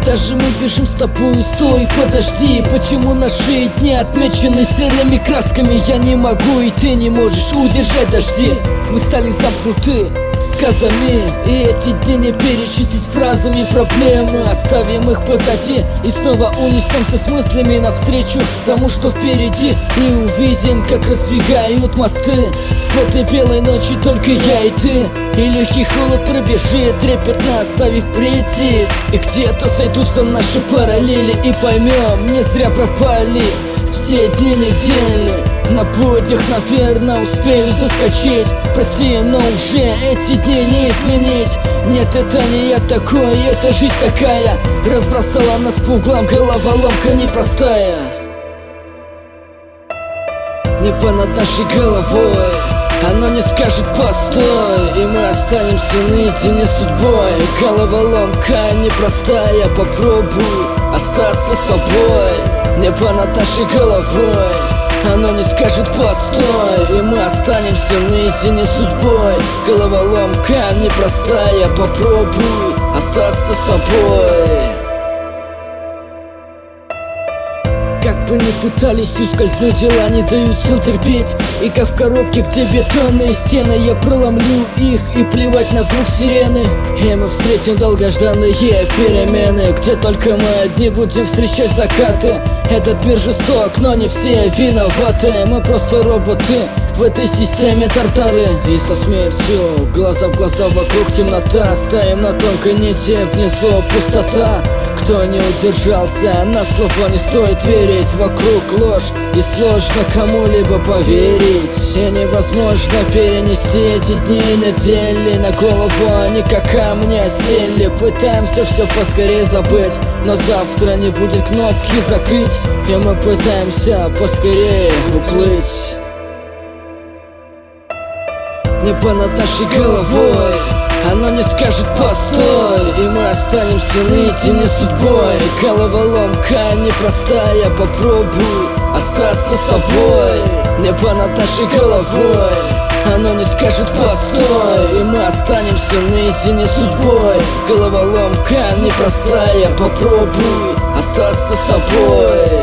Куда же мы бежим с тобой? Стой, подожди. Почему наши дни отмечены серыми красками? Я не могу, и ты не можешь удержать дожди. Мы стали замкнуты сказами, и эти дни не перечислить фразами. Проблемы оставим их позади и снова унесемся с мыслями навстречу тому, что впереди, и увидим, как раздвигают мосты в этой белой ночи только я и ты. И легкий холод пробежит, трепетно оставив претит. И где-то сойдутся наши параллели, и поймем, не зря пропали все дни недели. На буднях, наверное, успею заскочить. Прости, но уже эти дни не изменить. Нет, это не я такой, это жизнь такая. Разбросала нас по углам, головоломка непростая. Небо над нашей головой, оно не скажет постой, и мы останемся наедине с судьбой. Головоломка непростая, попробуй остаться собой. Небо над нашей головой, оно не скажет постой, и мы останемся наедине с судьбой. Головоломка непростая, попробуй остаться собой. Как бы ни пытались ускользнуть, дела не дают сил терпеть. И как в коробке, где бетонные стены, я проломлю их, и плевать на звук сирены. И мы встретим долгожданные перемены, где только мы одни будем встречать закаты. Этот мир жесток, но не все виноваты. Мы просто роботы в этой системе тартары. И со смертью глаза в глаза, вокруг темнота. Стоим на тонкой нити, внизу пустота. Кто не удержался, на слова не стоит верить. Вокруг ложь, и сложно кому-либо поверить. И невозможно перенести эти дни и недели. На голову они как камни осели. Пытаемся все поскорее забыть, но завтра не будет кнопки закрыть. И мы пытаемся поскорее уплыть. Небо над нашей головой, оно не скажет постой, и мы останемся наедине с судьбой. Головоломка непростая, попробуй остаться собой. Небо над нашей головой, оно не скажет постой, и мы останемся наедине с судьбой. Головоломка непростая, попробуй остаться собой.